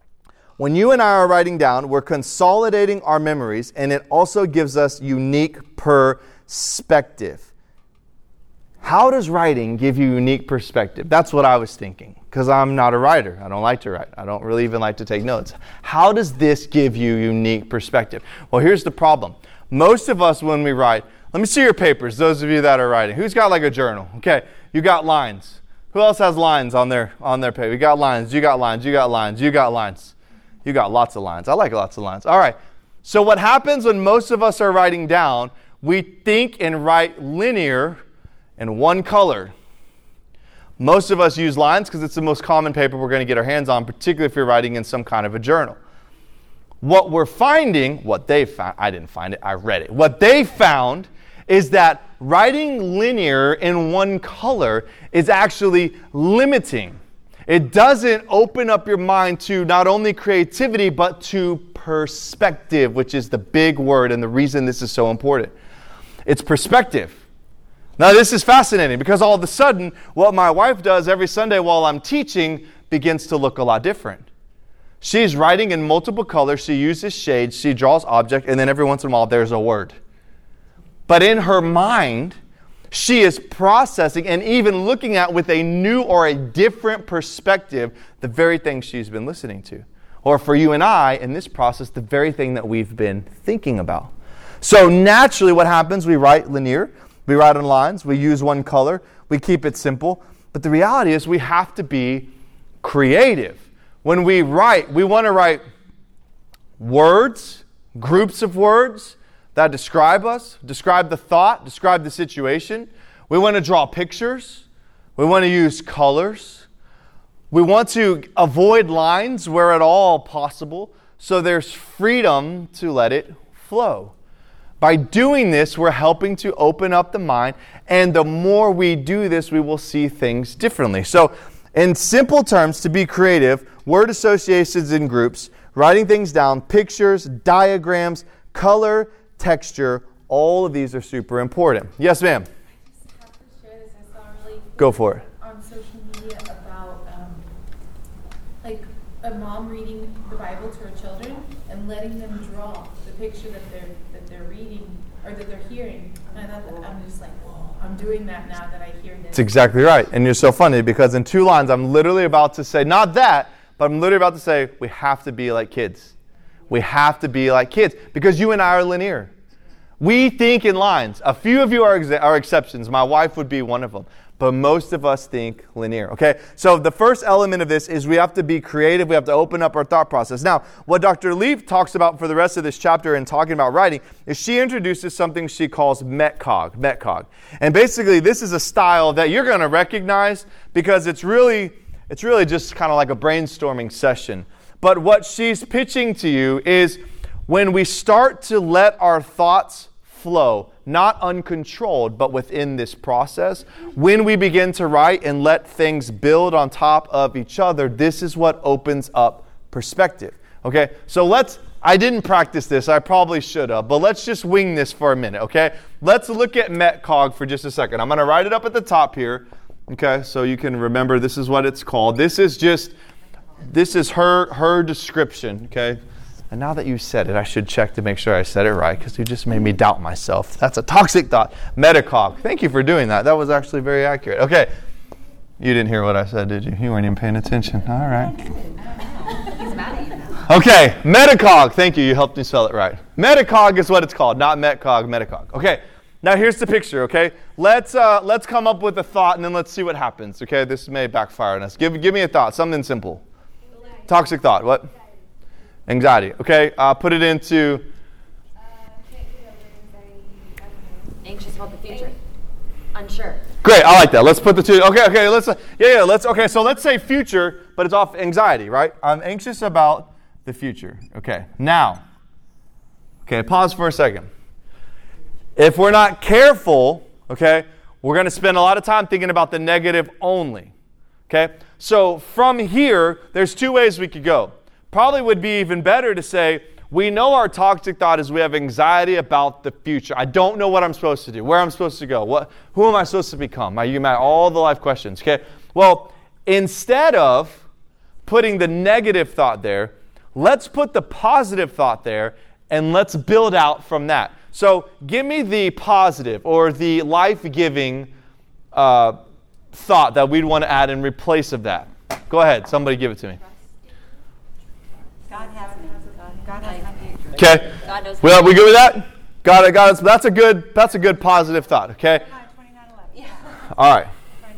when you and I are writing down, we're consolidating our memories, and it also gives us unique perspective. How does writing give you unique perspective? That's what I was thinking, because I'm not a writer. I don't like to write. I don't really even like to take notes. How does this give you unique perspective? Well, here's the problem. Most of us, when we write, let me see your papers, those of you that are writing. Who's got like a journal? Okay, you got lines. Who else has lines on their on their paper? You got lines, you got lines, you got lines, you got lines. You got lots of lines. I like lots of lines. All right, so what happens when most of us are writing down, we think and write linear in one color. Most of us use lines because it's the most common paper we're going to get our hands on, particularly if you're writing in some kind of a journal. What we're finding, what they found, I didn't find it, I read it. What they found is that writing linear in one color is actually limiting. It doesn't open up your mind to not only creativity, but to perspective, which is the big word and the reason this is so important. It's perspective. Now, this is fascinating because all of a sudden, what my wife does every Sunday while I'm teaching begins to look a lot different. She's writing in multiple colors. She uses shades. She draws object, and then every once in a while, there's a word. But in her mind, she is processing and even looking at with a new or a different perspective the very thing she's been listening to. Or for you and I, in this process, the very thing that we've been thinking about. So naturally, what happens? We write linear. We write on lines. We use one color. We keep it simple. But the reality is we have to be creative. When we write, we want to write words, groups of words that describe us, describe the thought, describe the situation. We want to draw pictures. We want to use colors. We want to avoid lines where at all possible, so there's freedom to let it flow. By doing this, we're helping to open up the mind, and the more we do this, we will see things differently. So, in simple terms, to be creative, word associations in groups, writing things down, pictures, diagrams, color, texture, all of these are super important. Yes, ma'am? I just have to share this. I saw really Go for it. on social media about um, like a mom reading the Bible to her children and letting them draw the picture that they're that they're reading or that they're hearing. And I thought that, I'm just like, whoa, I'm doing that now that I hear this. That's exactly right. And you're so funny because in two lines, I'm literally about to say, not that, but I'm literally about to say, we have to be like kids. We have to be like kids because you and I are linear. We think in lines. A few of you are, ex- are exceptions. My wife would be one of them. but most of us think linear. Okay, so the first element of this is we have to be creative. We have to open up our thought process. Now, what Doctor Leaf talks about for the rest of this chapter in talking about writing is she introduces something she calls metcog. Metcog, and basically this is a style that you're going to recognize because it's really, it's really just kind of like a brainstorming session. But what she's pitching to you is when we start to let our thoughts flow, not uncontrolled, but within this process, when we begin to write and let things build on top of each other, this is what opens up perspective. Okay, so let's, I didn't practice this, I probably should have, but let's just wing this for a minute, okay? Let's look at metcog for just a second. I'm going to write it up at the top here, okay, so you can remember this is what it's called. This is just, this is her, her description, okay? And now that you said it, I should check to make sure I said it right because you just made me doubt myself. That's a toxic thought. Metacog. Thank you for doing that. That was actually very accurate. Okay. You didn't hear what I said, did you? You weren't even paying attention. All right. He's mad at you now. Okay. Metacog. Thank you. You helped me spell it right. Metacog is what it's called, not metcog, metacog. Okay. Now here's the picture, okay? Let's uh, let's come up with a thought and then let's see what happens, okay? This may backfire on us. Give, give me a thought, something simple. Toxic thought. What? Anxiety. Okay, uh, put it into... Uh, anxious about the future. Unsure. Great, I like that. Let's put the two... Okay, okay, let's... Uh, yeah, yeah, let's... Okay, so let's say future, but it's off anxiety, right? I'm anxious about the future. Okay, now... Okay, pause for a second. If we're not careful, okay, we're going to spend a lot of time thinking about the negative only. Okay, so from here, there's two ways we could go. Probably would be even better to say, we know our toxic thought is we have anxiety about the future. I don't know what I'm supposed to do, where I'm supposed to go, what, who am I supposed to become? You might all the life questions, okay? Well, instead of putting the negative thought there, let's put the positive thought there and let's build out from that. So give me the positive or the life-giving uh, thought that we'd want to add in replace of that. Go ahead, somebody give it to me. God has me. God has my future. Okay. God knows. Well, we good with that? God, God, that's a good. That's a good positive thought. Okay. Yeah. All right.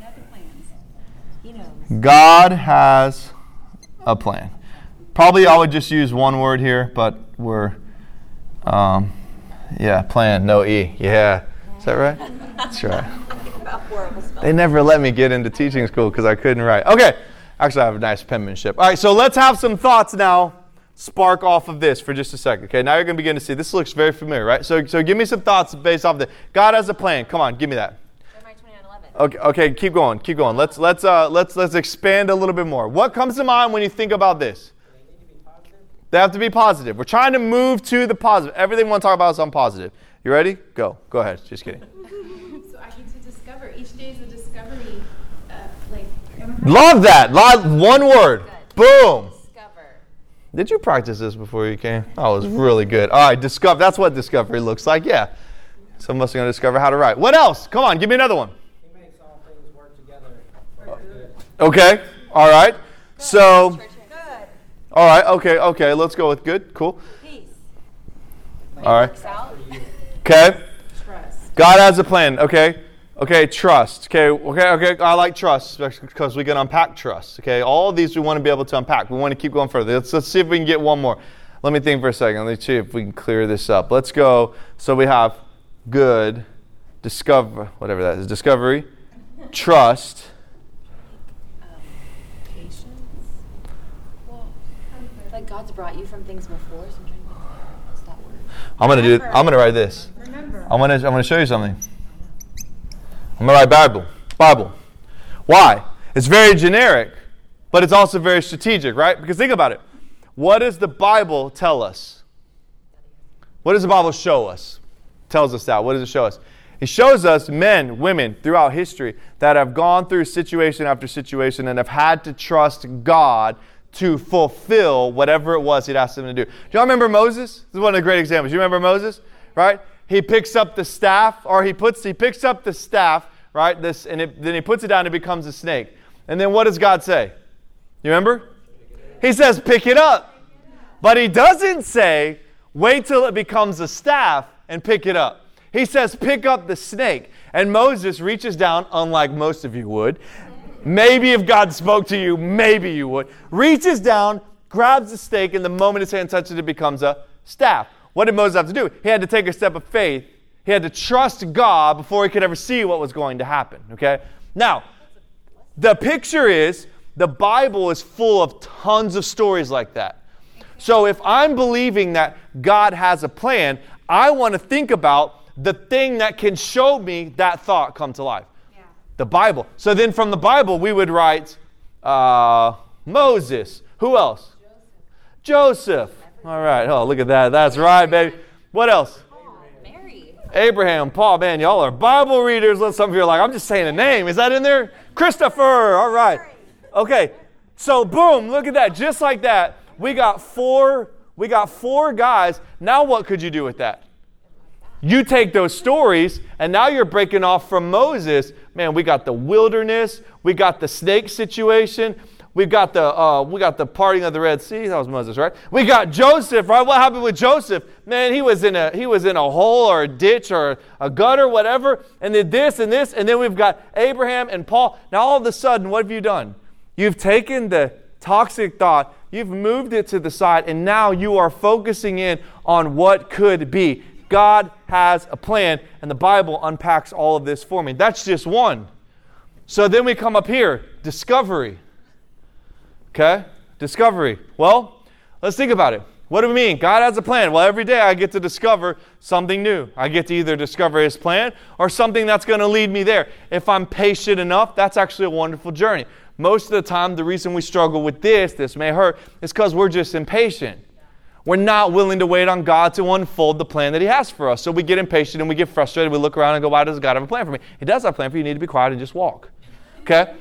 He knows. God has a plan. Probably I would just use one word here, but we're, um, yeah, plan, no e. Yeah. Is that right? That's right. They never let me get into teaching school because I couldn't write. Okay. Actually, I have a nice penmanship. All right, so let's have some thoughts now spark off of this for just a second. Okay, now you're going to begin to see. This looks very familiar, right? So so give me some thoughts based off of this. God has a plan. Come on, give me that. Jeremiah twenty-nine eleven. Okay, okay, keep going, keep going. Let's let's uh let's let's expand a little bit more. What comes to mind when you think about this? They need to be positive. They have to be positive. We're trying to move to the positive. Everything we want to talk about is on positive. You ready? Go. Go ahead. Just kidding. So I get to discover. Each day is a discovery. Uh, like. Love that. Love, one word. Good. Boom. Discover. Did you practice this before you came? That was really good. All right, discover. That's what discovery looks like. Yeah. Some of us are going to discover how to write. What else? Come on, give me another one. He makes all things work together for good. Okay. All right. So, Good. all right. Okay. Okay. Let's go with good. Cool. Peace. All right. Works out. Okay. Trust. God has a plan. Okay. Okay. Trust. Okay. Okay. Okay. I like trust because we can unpack trust. Okay. All of these we want to be able to unpack. We want to keep going further. Let's, let's see if we can get one more. Let me think for a second. Let's see if we can clear this up. Let's go. So we have good, discover, whatever that is, discovery, trust. Patience. Well, like God's brought you from things before, so I'm trying to think, what's that word? I'm gonna do. I'm gonna write this. Remember. I'm gonna. I'm gonna show you something. I'm gonna write Bible. Bible. Why? It's very generic, but it's also very strategic, right? Because think about it. What does the Bible tell us? What does the Bible show us? Tells us that. What does it show us? It shows us men, women throughout history that have gone through situation after situation and have had to trust God to fulfill whatever it was He'd asked them to do. Do y'all remember Moses? This is one of the great examples. You remember Moses? Right? He picks up the staff, or he puts he picks up the staff, right? This and it, then he puts it down and it becomes a snake. And then what does God say? You remember? He says, pick it up. But He doesn't say, wait till it becomes a staff and pick it up. He says, pick up the snake. And Moses reaches down, unlike most of you would. Maybe if God spoke to you, maybe you would. Reaches down, grabs the snake, and the moment his hand touches it, it becomes a staff. What did Moses have to do? He had to take a step of faith. He had to trust God before he could ever see what was going to happen. Okay? Now, the picture is, the Bible is full of tons of stories like that. So if I'm believing that God has a plan, I want to think about the thing that can show me that thought come to life. Yeah. The Bible. So then from the Bible, we would write uh, Moses. Who else? Joseph. Joseph. All right. Oh, look at that. That's right, baby. What else? Paul, Mary. Abraham, Paul. Man, y'all are Bible readers. Some of you are like, I'm just saying a name. Is that in there? Christopher. All right. Okay. So boom, look at that. Just like that. We got four, we got four guys. Now what could you do with that? You take those stories, and now you're breaking off from Moses. Man, we got the wilderness. We got the snake situation. We've got the uh, we got the parting of the Red Sea. That was Moses, right? We got Joseph, right? What happened with Joseph? Man, he was in a he was in a hole or a ditch or a gutter, whatever. And then this and this, and then we've got Abraham and Paul. Now all of a sudden, what have you done? You've taken the toxic thought, you've moved it to the side, and now you are focusing in on what could be. God has a plan, and the Bible unpacks all of this for me. That's just one. So then we come up here, discovery. Okay? Discovery. Well, let's think about it. What do we mean? God has a plan. Well, every day I get to discover something new. I get to either discover His plan or something that's going to lead me there. If I'm patient enough, that's actually a wonderful journey. Most of the time, the reason we struggle with this, this may hurt, is because we're just impatient. We're not willing to wait on God to unfold the plan that He has for us. So we get impatient and we get frustrated. We look around and go, why does God have a plan for me? He does have a plan for you. You need to be quiet and just walk. Okay?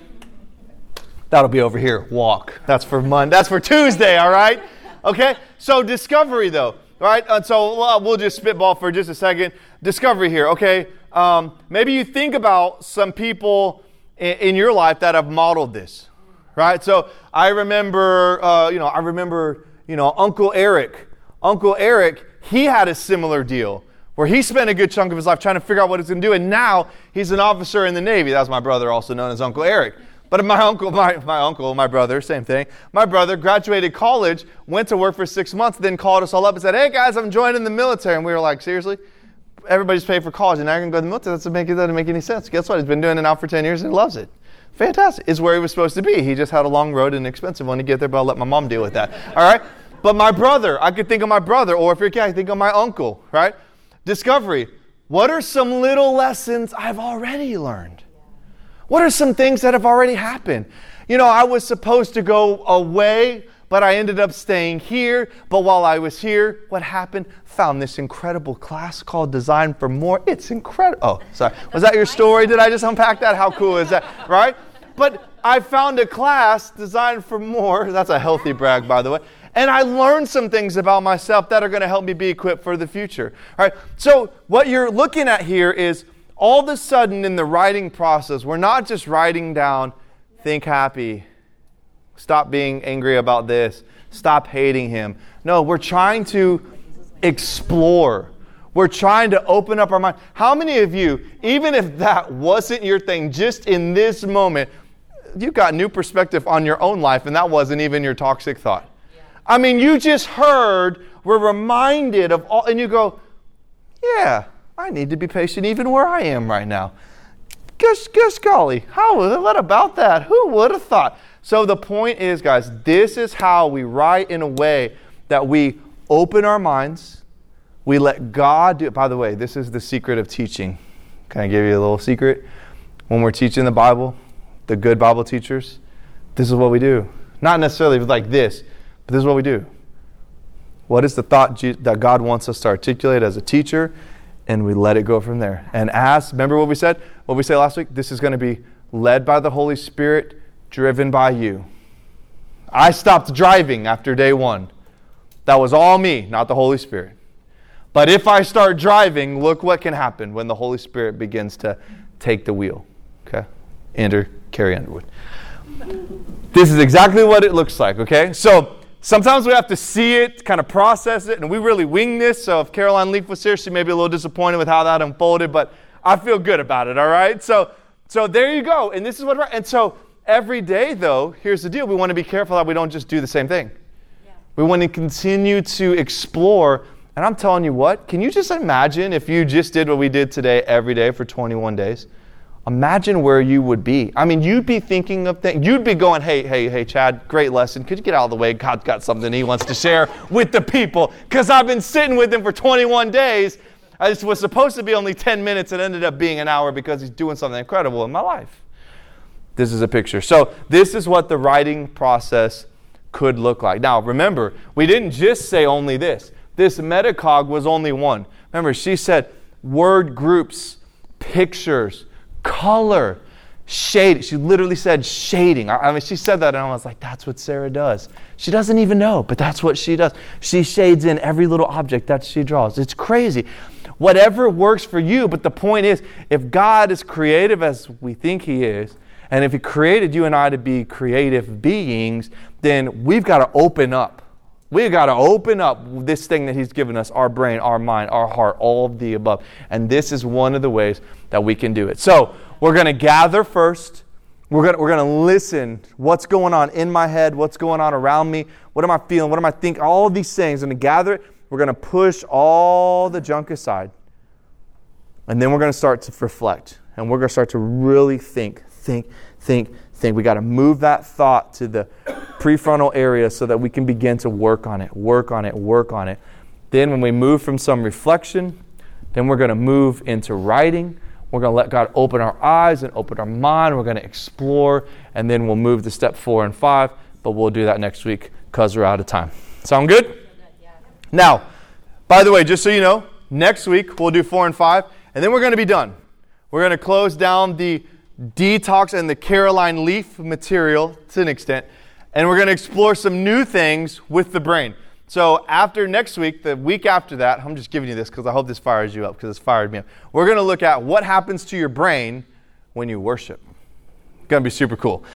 That'll be over here. Walk. That's for Monday. That's for Tuesday, all right? Okay? So discovery, though. All right? And so uh, we'll just spitball for just a second. Discovery here, okay? Um, maybe you think about some people in your life that have modeled this, right? So I remember, uh, you know, I remember, you know, Uncle Eric. Uncle Eric, he had a similar deal where he spent a good chunk of his life trying to figure out what he's going to do, and now he's an officer in the Navy. That was my brother, also known as Uncle Eric. But my uncle, my, my uncle, my brother, same thing. My brother graduated college, went to work for six months, then called us all up and said, hey guys, I'm joining the military. And we were like, seriously? Everybody's paid for college, and now you're going to go to the military? That doesn't make, it doesn't make any sense. Guess what? He's been doing it now for ten years and he loves it. Fantastic. It's where he was supposed to be. He just had a long road and an expensive one to get there, but I'll let my mom deal with that. All right? But my brother, I could think of my brother, or if you're a kid, I could think of my uncle, right? Discovery. What are some little lessons I've already learned? What are some things that have already happened? You know, I was supposed to go away, but I ended up staying here. But while I was here, what happened? Found this incredible class called Design for More. It's incredible. Oh, sorry. Was that your story? Did I just unpack that? How cool is that? Right? But I found a class, Design for More. That's a healthy brag, by the way. And I learned some things about myself that are going to help me be equipped for the future. All right? So what you're looking at here is all of a sudden in the writing process, we're not just writing down, think happy, stop being angry about this, stop hating him. No, we're trying to explore. We're trying to open up our mind. How many of you, even if that wasn't your thing, just in this moment, you got new perspective on your own life, and that wasn't even your toxic thought? Yeah. I mean, you just heard, we're reminded of all, and you go, yeah, I need to be patient even where I am right now. Gosh, gosh golly, how, what about that? Who would have thought? So the point is, guys, this is how we write in a way that we open our minds, we let God do it. By the way, this is the secret of teaching. Can I give you a little secret? When we're teaching the Bible, the good Bible teachers, this is what we do. Not necessarily like this, but this is what we do. What is the thought that God wants us to articulate as a teacher? And we let it go from there. And ask, remember what we said? What we said last week? This is going to be led by the Holy Spirit, driven by you. I stopped driving after day one. That was all me, not the Holy Spirit. But if I start driving, look what can happen when the Holy Spirit begins to take the wheel. Okay? Enter Carrie Underwood. This is exactly what it looks like, okay? So, Sometimes we have to see it, kind of process it, and we really wing this. So if Caroline Leaf was here, she may be a little disappointed with how that unfolded, but I feel good about it, all right? So so there you go. And this is what, and so every day, though, here's the deal. We want to be careful that we don't just do the same thing. Yeah. We want to continue to explore. And I'm telling you what, can you just imagine if you just did what we did today every day for twenty-one days? Imagine where you would be. I mean, you'd be thinking of things. You'd be going, hey, hey, hey, Chad, great lesson. Could you get out of the way? God's got something he wants to share with the people. Because I've been sitting with him for twenty-one days. I just was supposed to be only ten minutes. It ended up being an hour because he's doing something incredible in my life. This is a picture. So this is what the writing process could look like. Now, remember, we didn't just say only this. This metacog was only one. Remember, she said word groups, pictures, color, shade. She literally said shading. I mean, she said that and I was like, that's what Sarah does. She doesn't even know, but that's what she does. She shades in every little object that she draws. It's crazy. Whatever works for you, but the point is, if God is creative as we think he is, and if he created you and I to be creative beings, then we've got to open up. We've got to open up this thing that he's given us, our brain, our mind, our heart, all of the above. And this is one of the ways that we can do it. So we're going to gather first. We're going to, we're going to listen. What's going on in my head? What's going on around me? What am I feeling? What am I thinking? All of these things. And to gather it, we're going to push all the junk aside. And then we're going to start to reflect. And we're going to start to really think, think, think, think. We got to move that thought to the prefrontal area so that we can begin to work on it, work on it, work on it. Then when we move from some reflection, then we're going to move into writing. We're going to let God open our eyes and open our mind. We're going to explore, and then we'll move to step four and five, but we'll do that next week because we're out of time. Sound good? Now, by the way, just so you know, next week we'll do four and five, and then we're going to be done. We're going to close down the detox and the Caroline Leaf material to an extent, and we're going to explore some new things with the brain. So after next week, the week after that, I'm just giving you this because I hope this fires you up because it's fired me up. We're going to look at what happens to your brain when you worship. It's going to be super cool.